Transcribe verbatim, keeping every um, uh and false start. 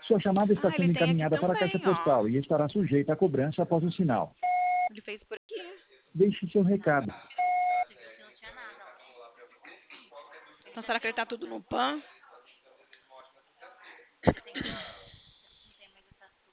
Sua chamada está Ah, sendo ele tem aqui encaminhada para a também, caixa ó. postal e estará sujeita à cobrança após o sinal. Ele fez por aqui. Deixe seu recado. Então será que ele tá tudo no P A N?